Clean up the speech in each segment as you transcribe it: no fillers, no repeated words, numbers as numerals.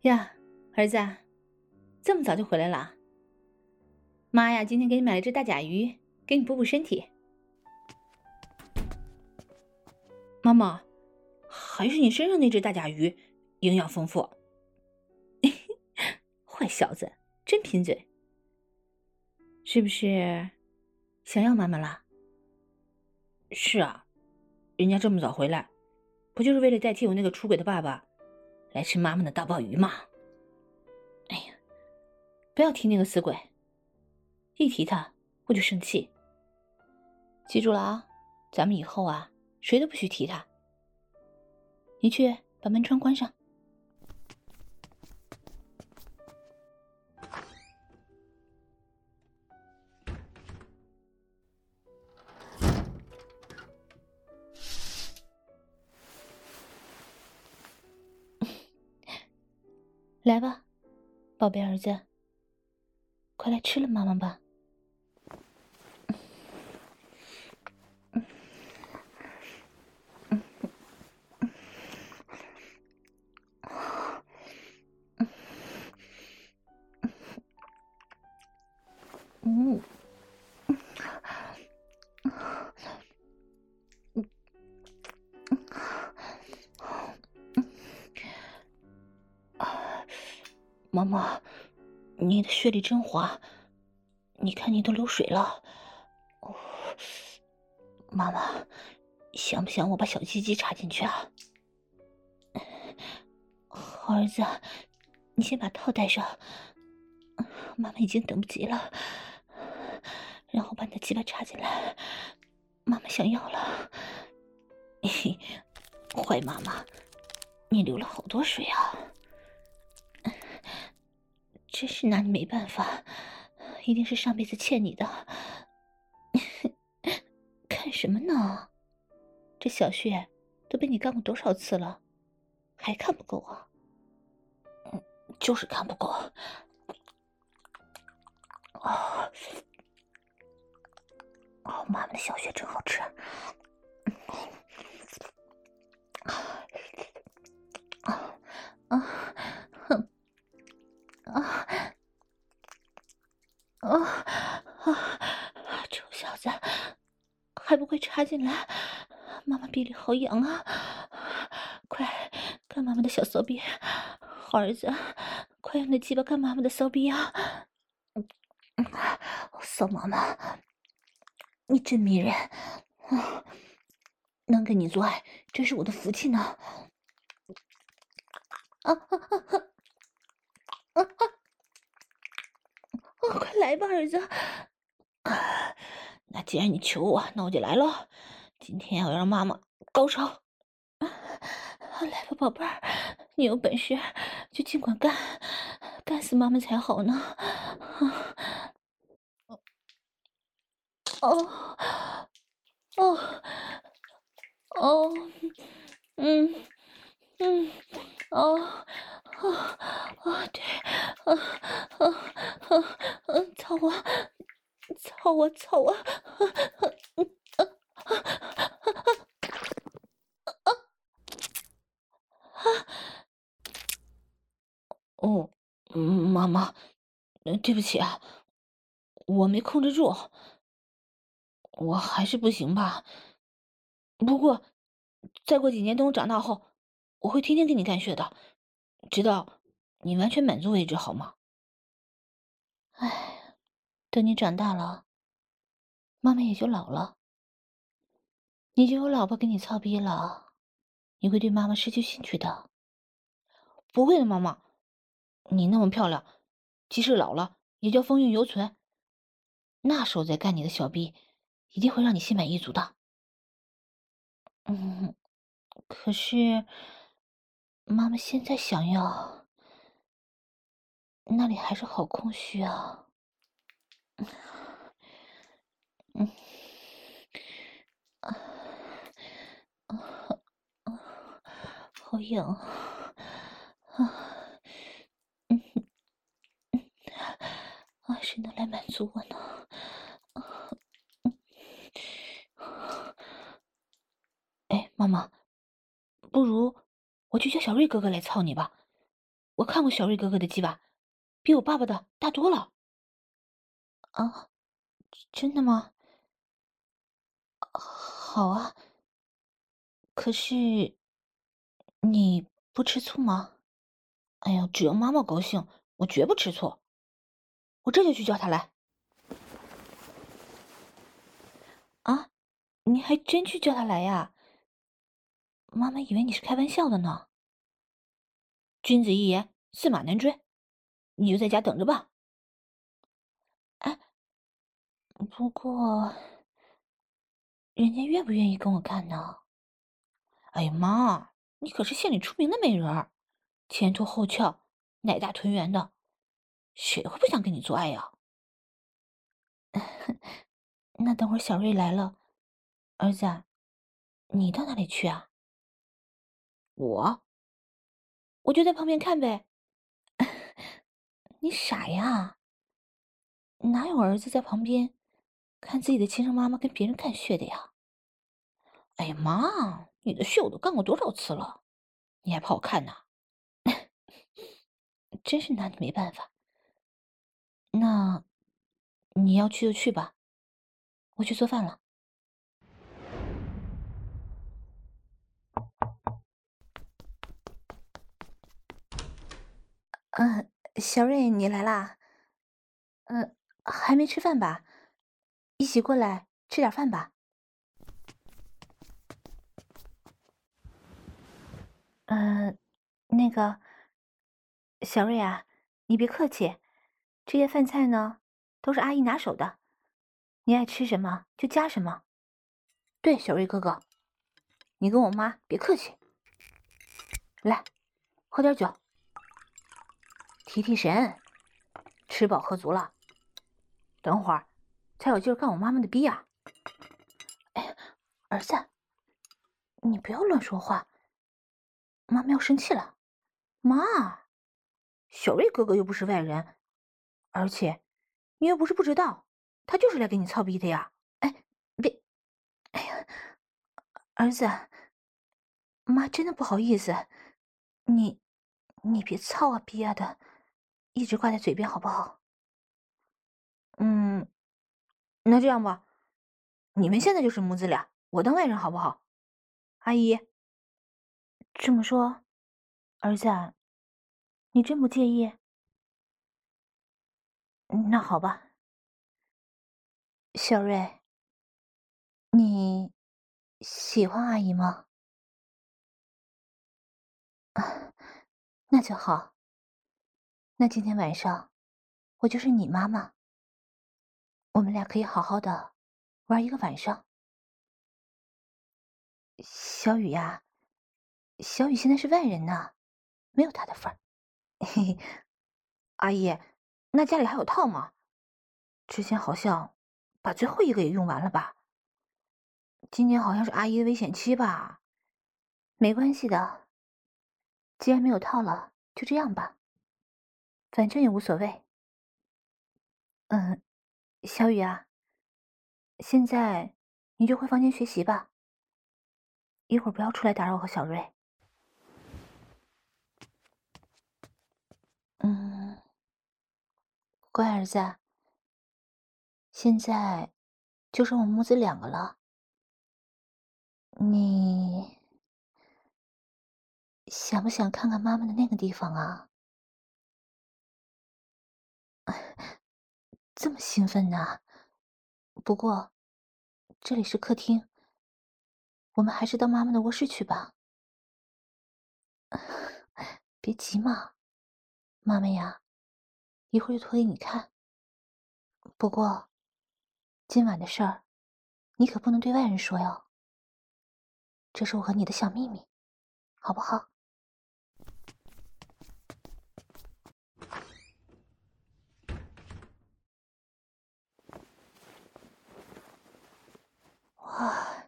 呀，儿子啊，这么早就回来了？妈呀，今天给你买了只大甲鱼，给你补补身体。妈妈，还是你身上那只大甲鱼营养丰富。坏小子，真贫嘴。是不是想要妈妈了？是啊，人家这么早回来，不就是为了代替我那个出轨的爸爸来吃妈妈的大鲍鱼吗？哎呀，不要提那个死鬼，一提他我就生气。记住了啊，咱们以后啊，谁都不许提他。你去把门窗关上。来吧，宝贝儿子，快来吃了妈妈吧。嗯，妈妈，你的血里真滑，你看你都流水了。哦，妈妈，想不想我把小鸡鸡插进去啊？好儿子，你先把套戴上，妈妈已经等不及了。然后把你的鸡巴插进来，妈妈想要了。嘿，坏妈妈，你流了好多水啊！真是拿你没办法，一定是上辈子欠你的。看什么呢？这小穴都被你干过多少次了，还看不够啊？就是看不够。哦，哦，妈妈的小穴真好吃。啊啊哼啊啊啊！臭小子，还不快插进来！妈妈臂里好痒啊！快干妈妈的小骚逼！好儿子，快用那鸡巴干妈妈的骚逼啊！骚妈妈，你真迷人！能跟你做爱，真是我的福气呢！啊啊啊啊啊！快来吧，儿子！啊，那既然你求我，那我就来喽。今天我要让妈妈高潮。来吧，宝贝儿，你有本事就尽管干，干死妈妈才好呢。哦，哦，哦，嗯，嗯，哦，哦，哦，对，啊，啊，啊，操我，操我，操我，哦，妈妈，对不起啊，我没控制住，我还是不行吧。不过，再过几年等我长大后，我会天天给你干血的，直到你完全满足为止，好吗？唉，等你长大了，妈妈也就老了，你就有老婆给你操逼了，你会对妈妈失去兴趣的。不会的，妈妈，你那么漂亮，即使老了也叫风韵犹存。那时候再干你的小逼，一定会让你心满意足的。嗯，可是妈妈现在想要，那里还是好空虚啊。嗯，啊，啊，啊，好痒啊！啊，嗯嗯，啊，谁能来满足我呢？啊，哎，妈妈，不如我去叫小瑞哥哥来操你吧， 我看过小瑞哥哥的鸡巴，比我爸爸的大多了。啊，真的吗？好啊，可是你不吃醋吗？哎呀，只要妈妈高兴，我绝不吃醋。我这就去叫他来。啊，你还真去叫他来呀？妈妈以为你是开玩笑的呢。君子一言，驷马难追，你就在家等着吧。哎，不过人家愿不愿意跟我干呢？哎呀妈，你可是县里出名的美人儿，前凸后翘，奶大臀圆的，谁会不想跟你做爱呀？那等会儿小瑞来了，儿子啊，你到哪里去啊？我就在旁边看呗。你傻呀？哪有儿子在旁边看自己的亲生妈妈跟别人看血的呀？哎呀妈，你的血我都干过多少次了，你还怕我看呐？真是拿你没办法。那你要去就去吧，我去做饭了。嗯，小瑞，你来啦？还没吃饭吧？一起过来吃点饭吧。嗯，那个小瑞啊，你别客气，这些饭菜呢都是阿姨拿手的，你爱吃什么就加什么。对，小瑞哥哥，你跟我妈别客气，来喝点酒，提提神，吃饱喝足了，等会儿才有劲儿干我妈妈的逼啊！哎，儿子，你不要乱说话，妈妈要生气了。妈，小瑞哥哥又不是外人，而且你又不是不知道，他就是来给你操逼的呀！哎，别，哎呀，儿子，妈真的不好意思，你你别操啊逼啊的，一直挂在嘴边好不好？嗯，那这样吧，你们现在就是母子俩，我当外人好不好？阿姨，这么说，儿子啊，你真不介意？那好吧，小瑞，你喜欢阿姨吗？那就好。那今天晚上我就是你妈妈，我们俩可以好好的玩一个晚上。小雨呀，小雨现在是外人呢，没有她的份儿。嘿嘿，阿姨，那家里还有套吗？之前好像把最后一个也用完了吧？今年好像是阿姨的危险期吧？没关系的，既然没有套了，就这样吧，反正也无所谓。嗯，小雨啊，现在你就回房间学习吧，一会儿不要出来打扰我和小瑞。嗯，乖儿子，现在就剩我们母子两个了，你想不想看看妈妈的那个地方啊？这么兴奋呢？不过这里是客厅，我们还是到妈妈的卧室去吧。别急嘛，妈妈呀，一会儿就脱给你看。不过今晚的事儿，你可不能对外人说哟，这是我和你的小秘密，好不好？哇，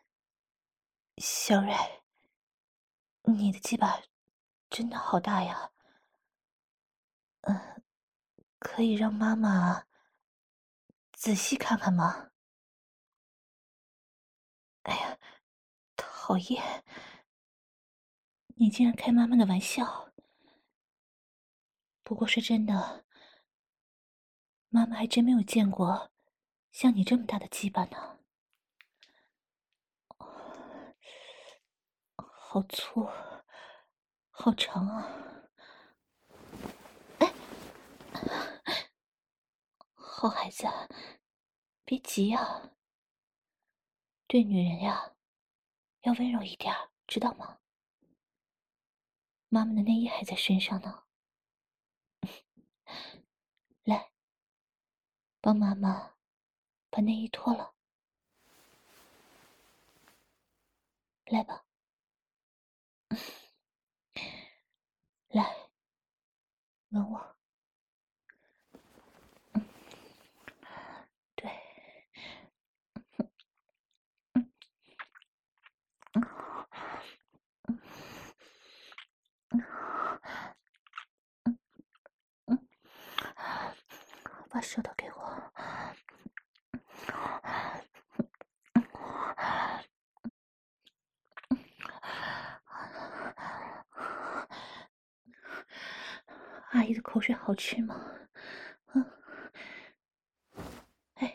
小蕊，你的鸡巴真的好大呀！嗯，可以让妈妈仔细看看吗？哎呀，讨厌！你竟然开妈妈的玩笑！ 不过说真的，妈妈还真没有见过像你这么大的鸡巴呢，好粗，好长啊！好孩子，别急呀，对女人呀，要温柔一点，知道吗？妈妈的内衣还在身上呢，来，帮妈妈把内衣脱了，来吧，来，吻我，对，把舌头给我，阿姨的口水好吃吗？哎，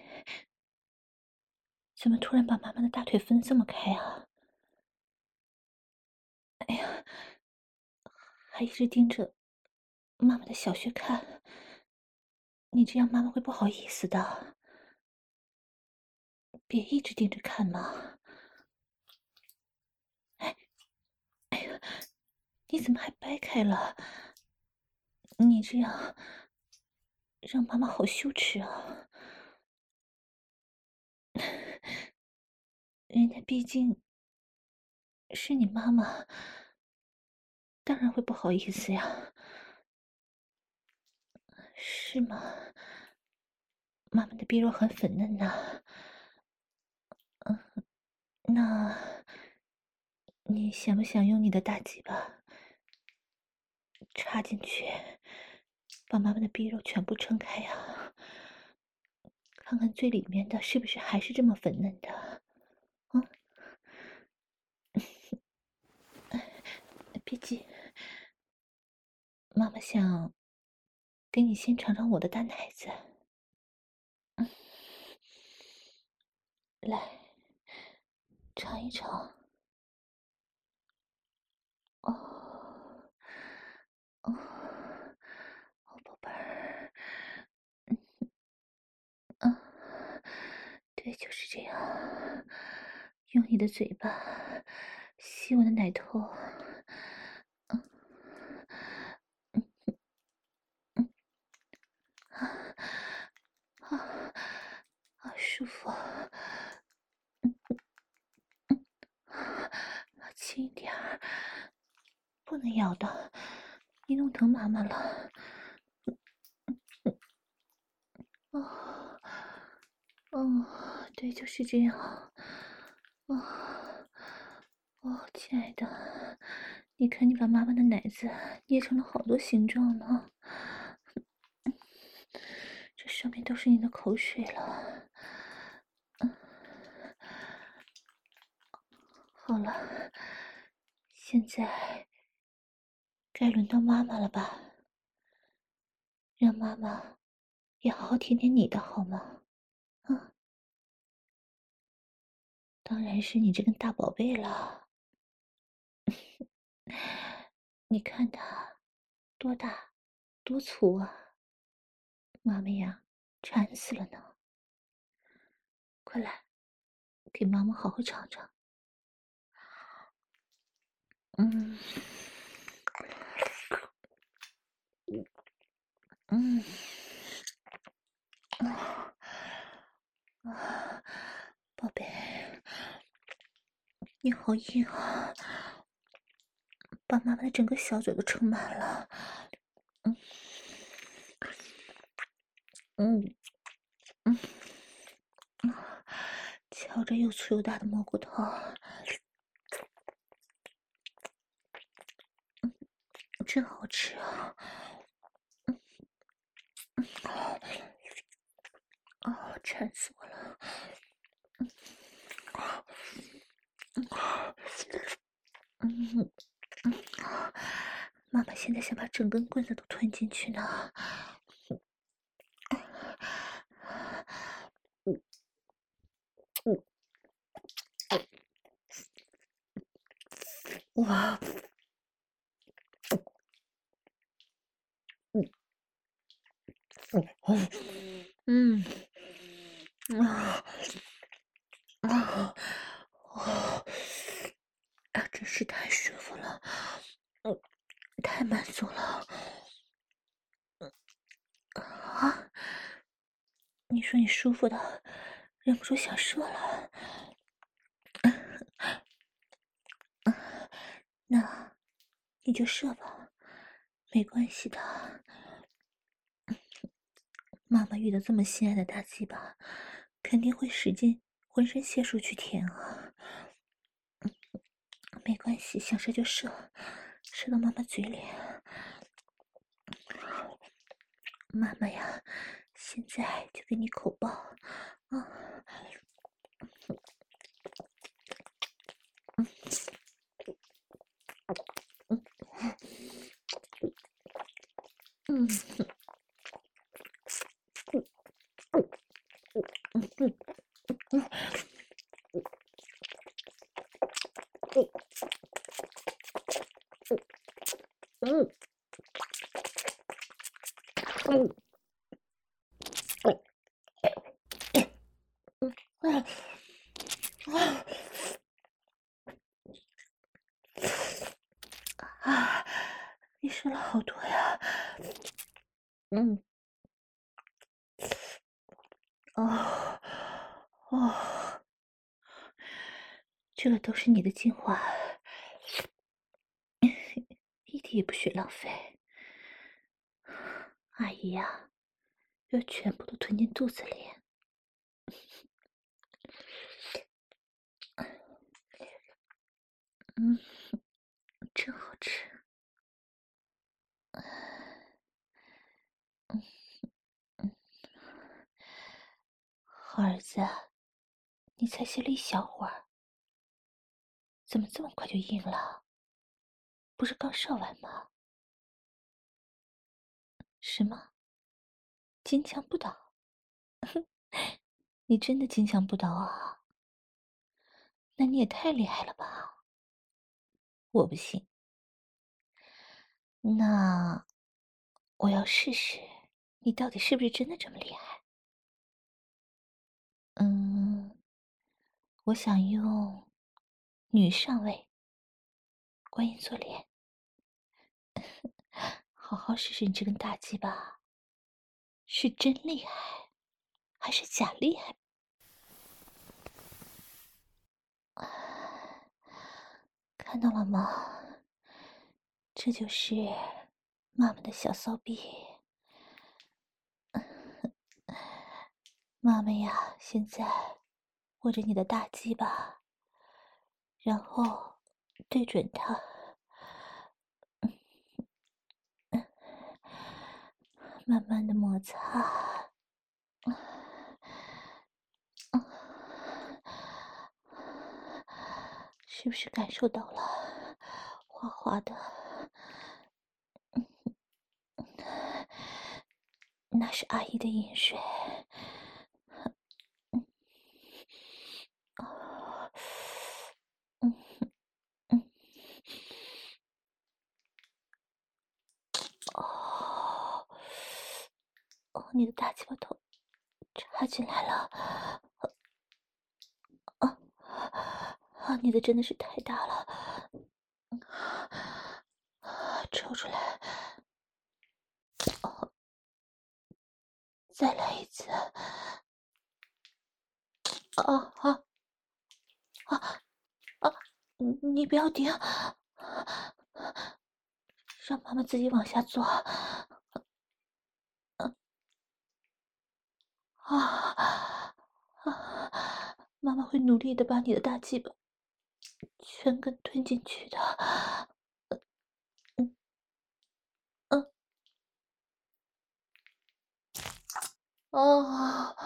怎么突然把妈妈的大腿分这么开啊？哎呀，还一直盯着妈妈的小穴看，你这样妈妈会不好意思的。别一直盯着看嘛。哎呀，你怎么还掰开了？你这样让妈妈好羞耻啊！人家毕竟是你妈妈，当然会不好意思呀。是吗？妈妈的臂肉很粉嫩呐。那你想不想用你的大鸡巴插进去，把妈妈的臂肉全部撑开呀？看看最里面的是不是还是这么粉嫩的？嗯，别急，妈妈想给你先尝尝我的大奶子。来，尝一尝。哦，哦，好宝贝儿，嗯，对，就是这样。用你的嘴巴吸我的奶头，啊啊，舒服，轻一点儿，不能咬的，你弄疼妈妈了。哦，哦，对，就是这样。哦，哦，亲爱的，你看你把妈妈的奶子捏成了好多形状呢，这上面都是你的口水了。好了，现在该轮到妈妈了吧？让妈妈也好好舔舔你的好吗？啊，当然是你这根大宝贝了。你看它多大，多粗啊！妈妈呀，馋死了呢！快来，给妈妈好好尝尝。嗯，嗯，啊，啊，宝贝，你好硬啊，把妈妈的整个小嘴都撑满了。嗯，嗯，嗯，瞧着又粗又大的蘑菇头，真好吃啊！哦，馋死我了！嗯， 妈妈现在想把整根棍子都吞进去呢。哇，嗯，啊啊真是太舒服了，嗯，太满足了。啊，你说你舒服的，忍不住想射了。那你就射吧，没关系的。妈妈遇到这么心爱的大鸡巴，肯定会使劲浑身解数去舔啊。没关系，想射就射，射到妈妈嘴里。妈妈呀，现在就给你口爆啊！嗯嗯嗯嗯啊！你射了好多呀。嗯哦哦，这个都是你的精华，一滴也不许浪费。阿姨呀，要全部都吞进肚子里。嗯，真好吃。好儿子，你才歇了一小会儿，怎么这么快就硬了？不是刚射完吗？什么？金枪不倒？你真的金枪不倒啊？那你也太厉害了吧！我不信。那我要试试，你到底是不是真的这么厉害？嗯，我想用女上位观音坐莲，好好试试你这根大鸡巴是真厉害还是假厉害？看到了吗？这就是妈妈的小骚逼。妈妈呀，现在握着你的大鸡巴，然后对准它，慢慢的摩擦，是不是感受到了滑滑的？那是阿姨的饮水。嗯嗯，哦哦，你的大鸡巴头插进来了。啊啊！你的真的是太大了，抽出来。再来一次。啊啊啊啊！你不要停，让妈妈自己往下做。啊啊！妈妈会努力的把你的大鸡巴全根吞进去的。嗯嗯哦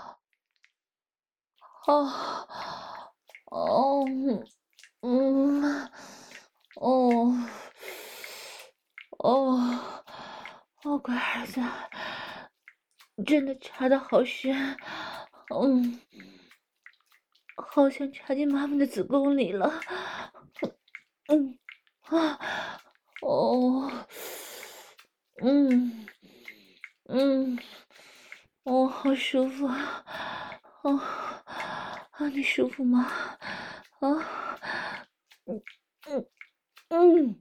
哦哦嗯哦。 哦，哦，乖儿子，真的插的好深，嗯，好像插进妈妈的子宫里了。嗯，啊，哦，嗯，嗯，哦，好舒服啊，哦，啊，你舒服吗？啊，嗯嗯嗯。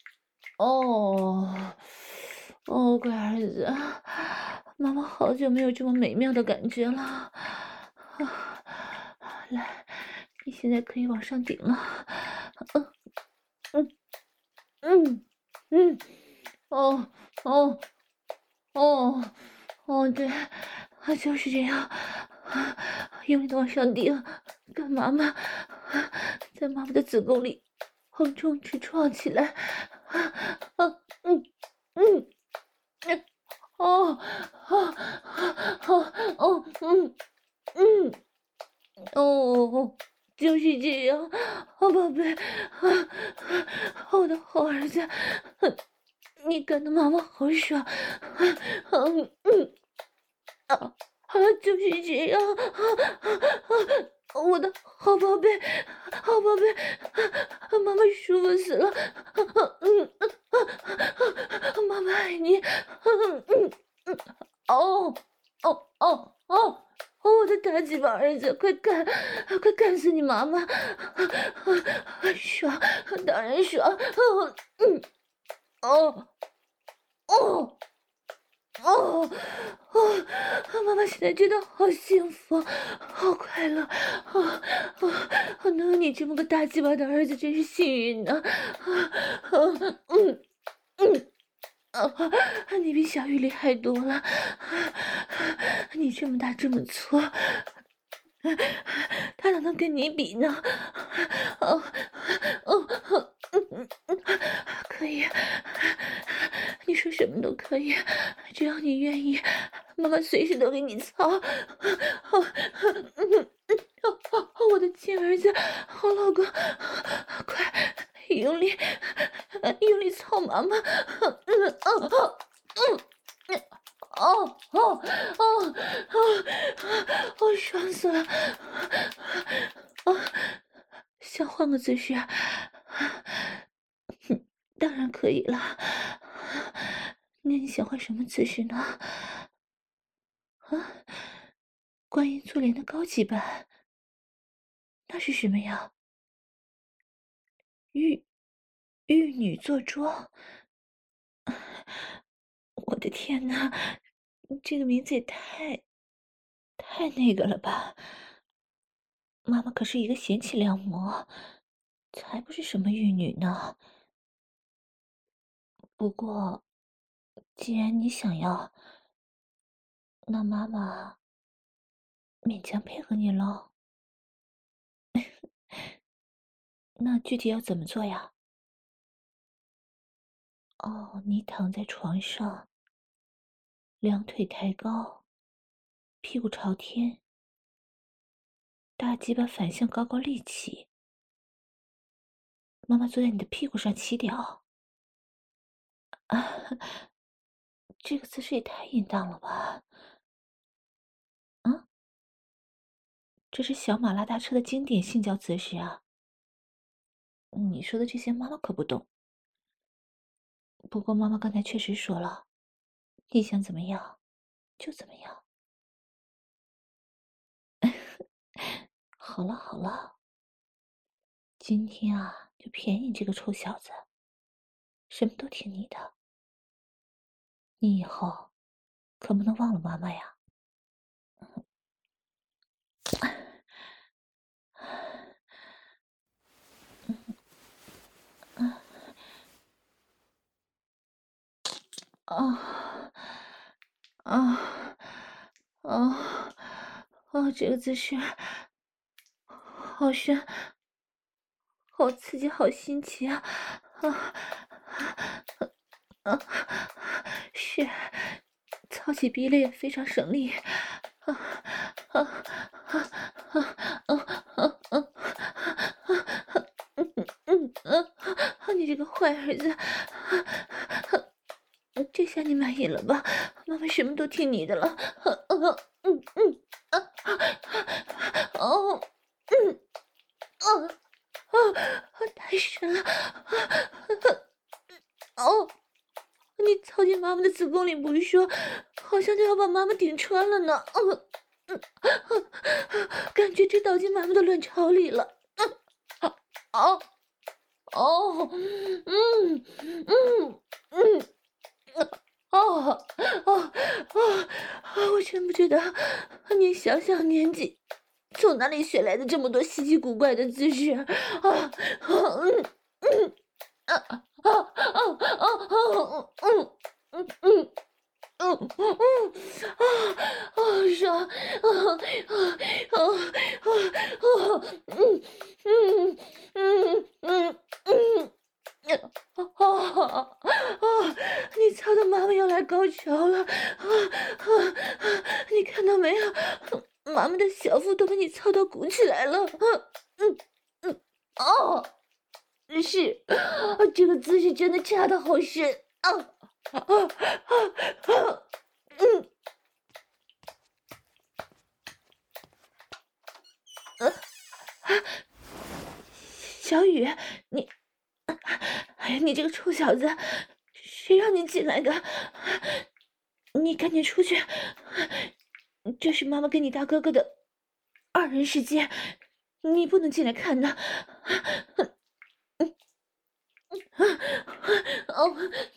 哦，哦，乖儿子，妈妈好久没有这么美妙的感觉了。啊，来，你现在可以往上顶了。嗯嗯嗯嗯，哦哦哦哦，对，就是这样，用力的往上顶，跟妈妈在妈妈的子宫里横冲直撞起来。嗯嗯。哦，哦，哦，哦，嗯，哦，就是这样，宝贝，我的好儿子，你干的妈妈好爽，啊，就是这样，我的好宝贝，好宝贝，妈妈舒服死了，妈妈爱你，哦，哦哦哦，我的大鸡巴儿子，快干死你妈妈！爽，当然爽，哦哦。哦，哦，妈妈现在真的好幸福，好快乐，能有你这么个大鸡巴的儿子，真是幸运呢。嗯嗯，你比小玉厉害多了，你这么大这么粗，他哪能跟你比呢？哦哦，可以，你说什么都可以，只要你愿意，妈妈随时都给你操。我的亲儿子，好老公，快用力，用力操妈妈。哦哦哦哦，爽死了！想换个姿势啊？当然可以了。那你想换什么姿势呢？啊，观音坐莲的高级版，那是什么呀？玉玉女坐庄？我的天呐，这个名字也太那个了吧！妈妈可是一个贤妻良母，才不是什么玉女呢。不过，既然你想要，那妈妈勉强配合你喽。那具体要怎么做呀？哦，你躺在床上，两腿抬高，屁股朝天，大鸡巴反向高高立起，妈妈坐在你的屁股上起屌。啊，这个姿势也太淫荡了吧！啊，这是小马拉大车的经典性交姿势啊！你说的这些妈妈可不懂。不过妈妈刚才确实说了，你想怎么样就怎么样。好了好了，今天啊就便宜你这个臭小子，什么都听你的。你以后可不能忘了妈妈呀。啊啊啊啊！这个姿势好深，好刺激，好新奇啊！啊啊，是，操起逼来也非常省力。啊啊啊啊啊啊啊！你这个坏儿子！ 这下你满意了吧？妈妈什么都听你的了。哦，太深了。哦，你操进妈妈的子宫里不说，好像都要把妈妈顶穿了呢。感觉直倒进妈妈的卵巢里了。哦哦，嗯嗯。哦哦我真不知道你小小年纪从哪里学来的这么多稀奇古怪的姿势啊！嗯嗯啊啊啊啊啊嗯嗯嗯嗯嗯爽啊啊啊啊嗯嗯嗯嗯嗯。你操的妈妈要来高潮了！你看到没有？妈妈的小腹都被你操到鼓起来了！嗯嗯哦，是，这个姿势真的掐的好深啊！嗯，小雨，你，哎呀，你这个臭小子，谁让你进来的？你赶紧出去！这是妈妈跟你大哥哥的二人世界，你不能进来看的。哦，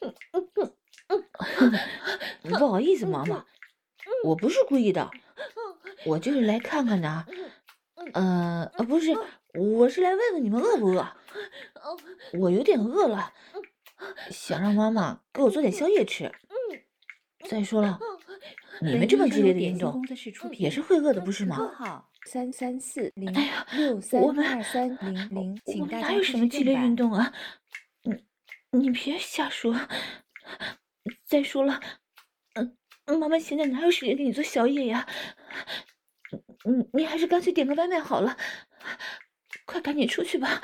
不好意思，妈妈，我不是故意的，我就是来看看的。不是，我是来问问你们饿不饿？我有点饿了，想让妈妈给我做点宵夜吃。再说了，你们这么激烈的运动也是会饿的，不是吗？ 号3340 哎呀， 六我们三二三零零， 我们请大家哪有什么激烈运动。 动啊？你别瞎说。再说了，妈妈现在哪有时间给你做宵夜呀？你还是干脆点个外卖好了。快赶紧出去吧。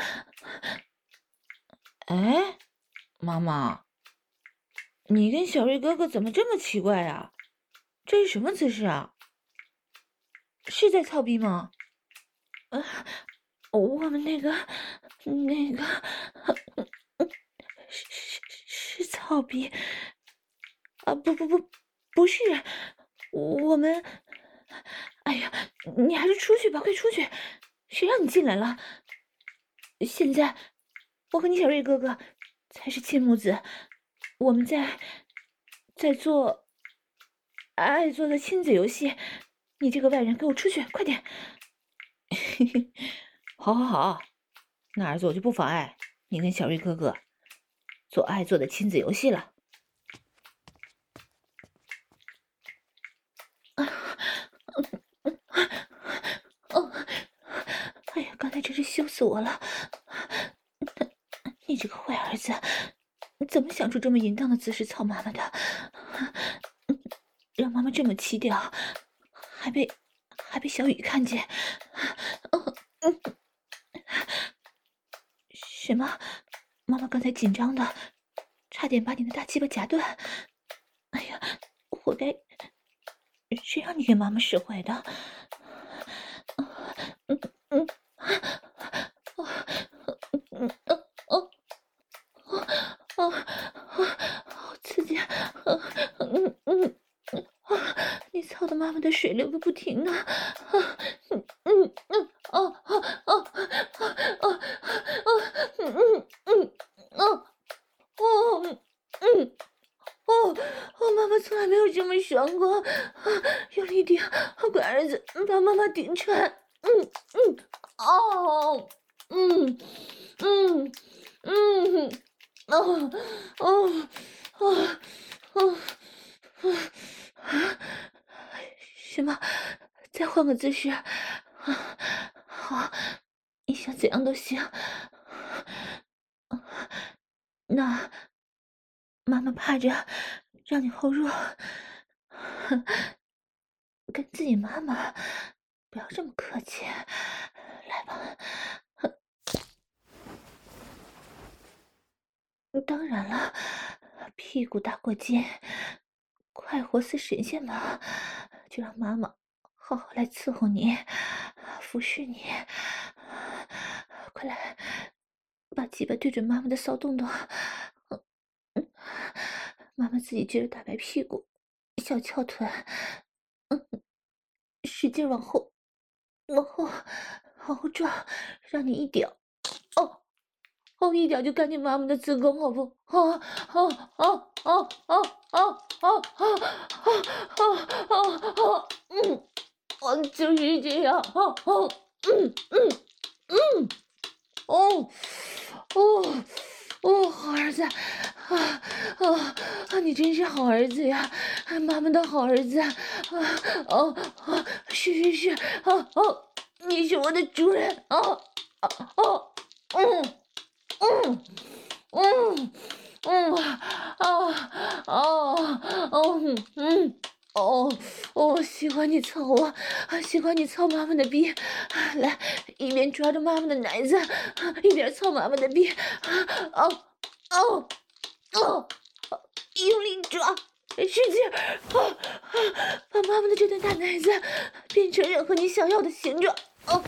哎，妈妈，你跟小瑞哥哥怎么这么奇怪啊？这是什么姿势啊？是在操逼吗？呃，我们那个，是操逼啊！不是，我们，哎呀，你还是出去吧，快出去！谁让你进来了？现在我和你小瑞哥哥才是亲母子，我们在做爱做的亲子游戏。你这个外人，给我出去，快点！好，好，好，那儿子我就不妨碍你跟小瑞哥哥做爱做的亲子游戏了。哦，哎呀，刚才真是羞死我了！你这个坏儿子，怎么想出这么淫荡的姿势操妈妈的？让妈妈这么气掉，还被小雨看见。什么？妈妈刚才紧张的，差点把你的大鸡巴夹断。哎呀，活该！谁让你给妈妈使坏的？嗯，好刺激！你操的妈妈的水流个不停呢！妈妈从来没有这么爽过！用力顶，乖儿子，把妈妈顶穿！哦，嗯嗯嗯，哦哦哦哦。什么？再换个姿势？好，你想怎样都行。那妈妈怕着让你后弱，跟自己妈妈不要这么客气。来吧。当然了， 屁股大过肩，快活似神仙嘛，就让妈妈好好来伺候你，服侍你。快来，把鸡巴对准妈妈的骚洞洞，妈妈自己撅着大白屁股，小翘臀，使劲往后，往后，往后撞，让你一屌，哦，哦，一屌就干进妈妈的子宫，好不？啊啊啊啊啊啊啊啊！我就是这样，哦，哦，哦，好儿子，你真是好儿子呀，妈妈的好儿子，是，你是我的主人，哦，嗯，嗯，嗯，嗯，喜欢你操我，喜欢你操妈妈的逼，来，一边抓着妈妈的奶子，一边操妈妈的逼，哦，哦，哦，用力抓，使劲，把妈妈的这对大奶子变成任何你想要的形状，哦，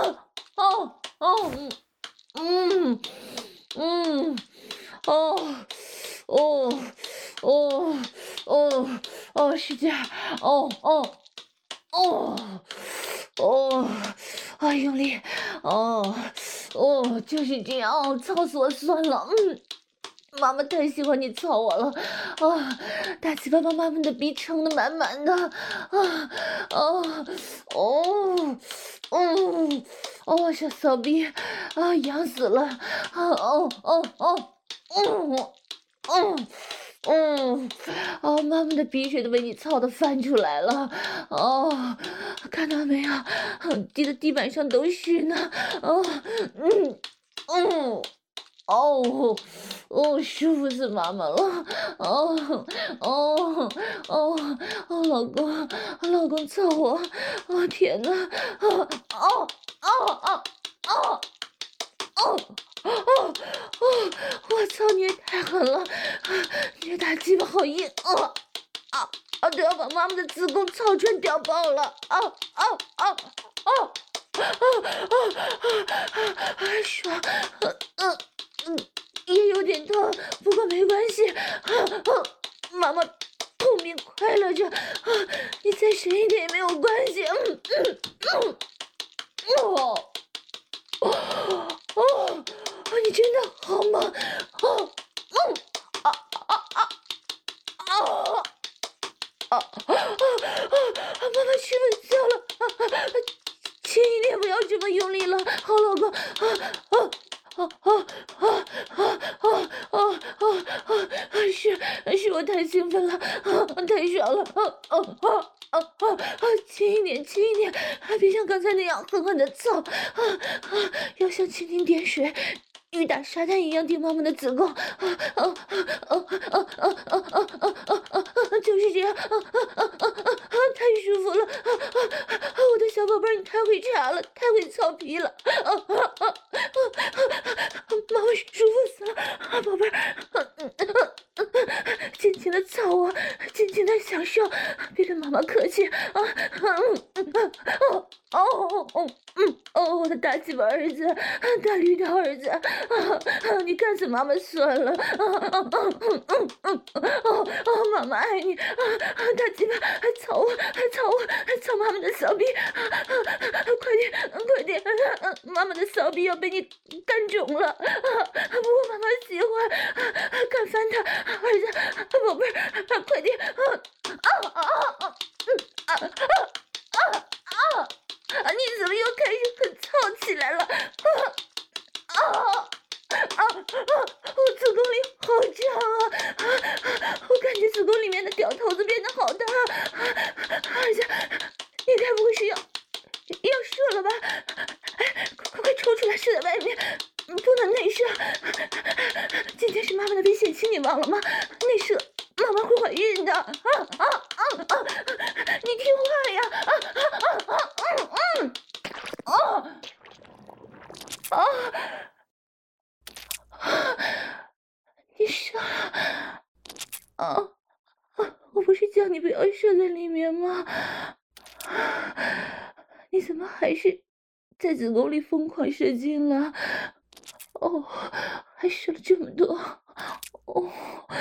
嗯，嗯，哦，哦，哦，使劲儿，哦，用力，就是这样，操死我算了，妈妈太喜欢你操我了，大鸡巴把妈妈的逼撑得满满的，哦，小骚逼，痒死了，嗯，妈妈的鼻水都被你操的翻出来了，看到没有，滴的地板上都是呢，哦，嗯，嗯。舒服死妈妈了！哦哦老公，老公操我！天呐！哦哦哦哦哦我操，你也太狠了！你这大鸡巴好硬！都要把妈妈的子宫操穿屌爆了！爽！也有点痛，不过没关系。妈妈痛并快乐着，你再深一点也没有关系。你真的好猛！妈妈睡不着了，轻一点，不要这么用力了，好老公。是我太兴奋了，太爽了，轻一点，轻一点，别像刚才那样狠狠的操，要像蜻蜓点水。雨打沙滩一样顶妈妈的子宫，就是这样，太舒服了，我的小宝贝儿，你太会插了，太会操皮了，妈妈舒服死了，宝贝儿，尽情的操我，尽情的享受，别跟妈妈客气，我的大鸡巴儿子，大绿条儿子，你干死妈妈算了，妈妈爱你，大鸡巴，操我，操妈妈的骚逼，快点，妈妈的骚逼要被你干肿了，不过妈妈喜欢，干翻它，儿子，宝贝儿，快点，你怎么又开始很操起来了？我子宫里好胀啊！我感觉子宫里面的屌头子变得好大，儿子，你该不会是要射了吧？快抽出来，射在外面，不能内射。今天是妈妈的危险期，你忘了吗？内射，妈妈会怀孕的。你听话呀！你射了， 啊，我不是叫你不要射在里面吗？你怎么还是在子宫里疯狂射精了？哦，还射了这么多！哦，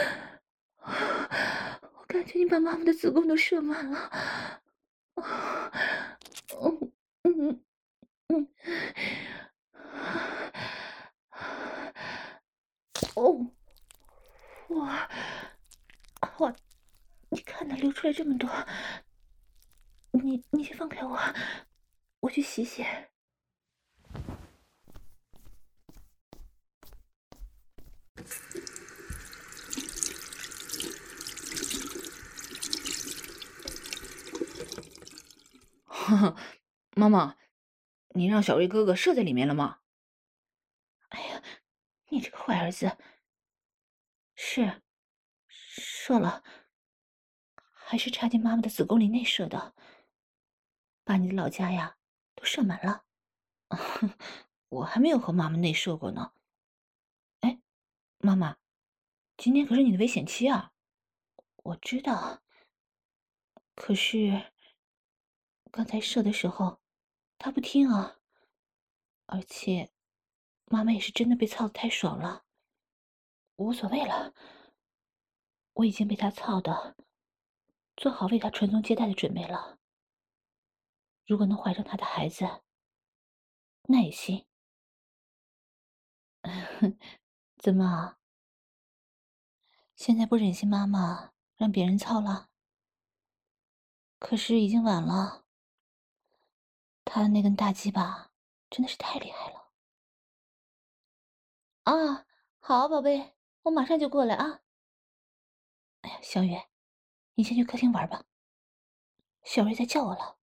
我感觉你把妈妈的子宫都射满了。嗯嗯嗯，哦，哇哇，你看它流出来这么多，你先放开我，我去洗洗。妈妈，你让小瑞哥哥射在里面了吗？哎呀，你这个坏儿子！是，射了，还是插进妈妈的子宫里内射的，把你的老家呀都射满了。我还没有和妈妈内射过呢。哎，妈妈，今天可是你的危险期啊！我知道，可是刚才射的时候，他不听啊，而且妈妈也是真的被操得太爽了，无所谓了，我已经被他操的做好为他传宗接代的准备了。如果能怀上他的孩子，那也行。怎么，现在不忍心妈妈让别人操了？可是已经晚了，他的那根大鸡巴真的是太厉害了。啊，好，宝贝，我马上就过来啊。哎呀，小雨，你先去客厅玩吧，小瑞在叫我了。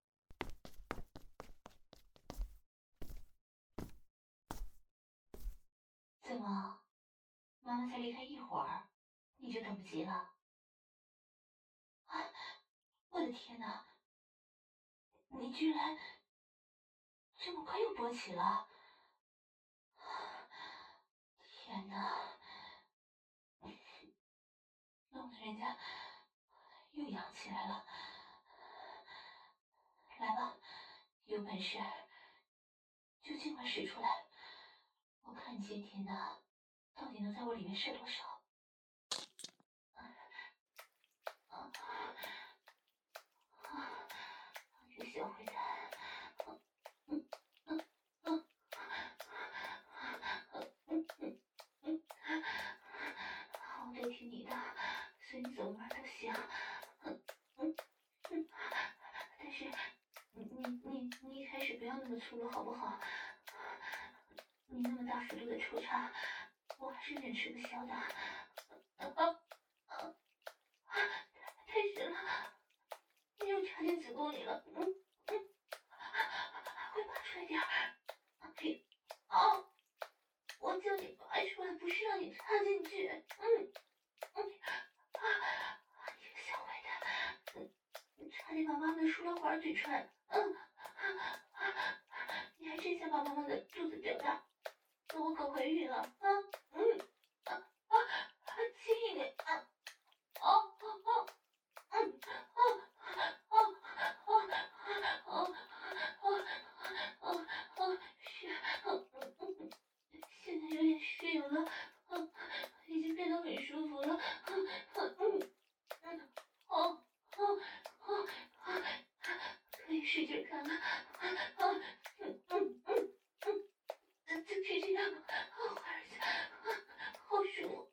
怎么，妈妈才离开一会儿，你就等不及了？啊，我的天哪，你居然这么快又勃起了！天哪，弄得人家又痒起来了。来吧，有本事就尽快使出来，我看你今天呢，到底能在我里面射多少？这小坏蛋，我都听你的，随你怎么玩都行。但是你一开始不要那么粗鲁好不好？你那么大幅度的抽插，我还是有点吃不消的。太深了，你又插进子宫里了。快拔出来点儿！我叫你拔出来，不是让你插进去。你个小坏蛋，差点把妈妈的输卵管怼穿。你还真想把妈妈的肚子整大，那我可怀孕了。轻一点。现在有点适应了，已经变得很舒服了。可以使劲干了。就这样，坏儿子，好舒服。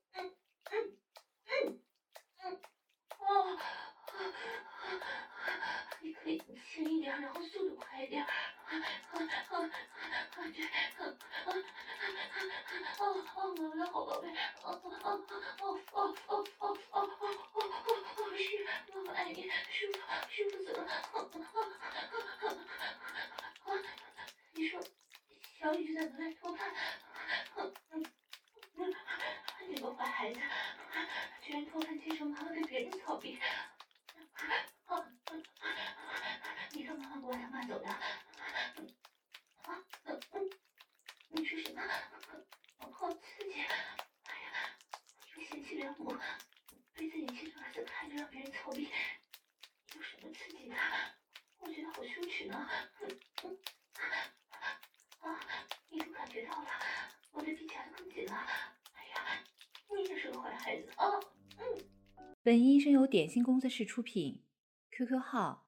你可以轻一点，然后速度快一点。对，妈妈好宝贝。是，妈妈爱你，舒服死了。你说，小雨就在门外偷看。你个坏孩子，居然偷看见证妈妈跟别人操逼！你让妈妈给我把他骂走的？你说什么？好刺激！哎呀， 本音声由点心工作室出品 ，QQ 号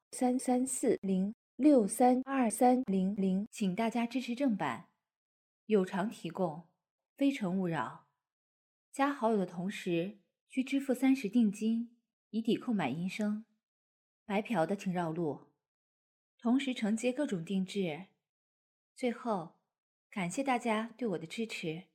334063230， 请大家支持正版，有偿提供，非诚勿扰。加好友的同时需支付30定金，以抵购买音声。白嫖的请绕路，同时承接各种定制。最后，感谢大家对我的支持。